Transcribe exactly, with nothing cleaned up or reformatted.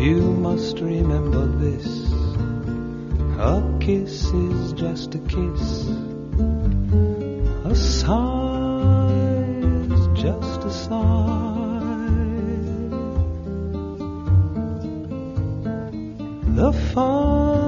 You must remember this. A kiss is just a kiss. A sigh is just a sigh. The fun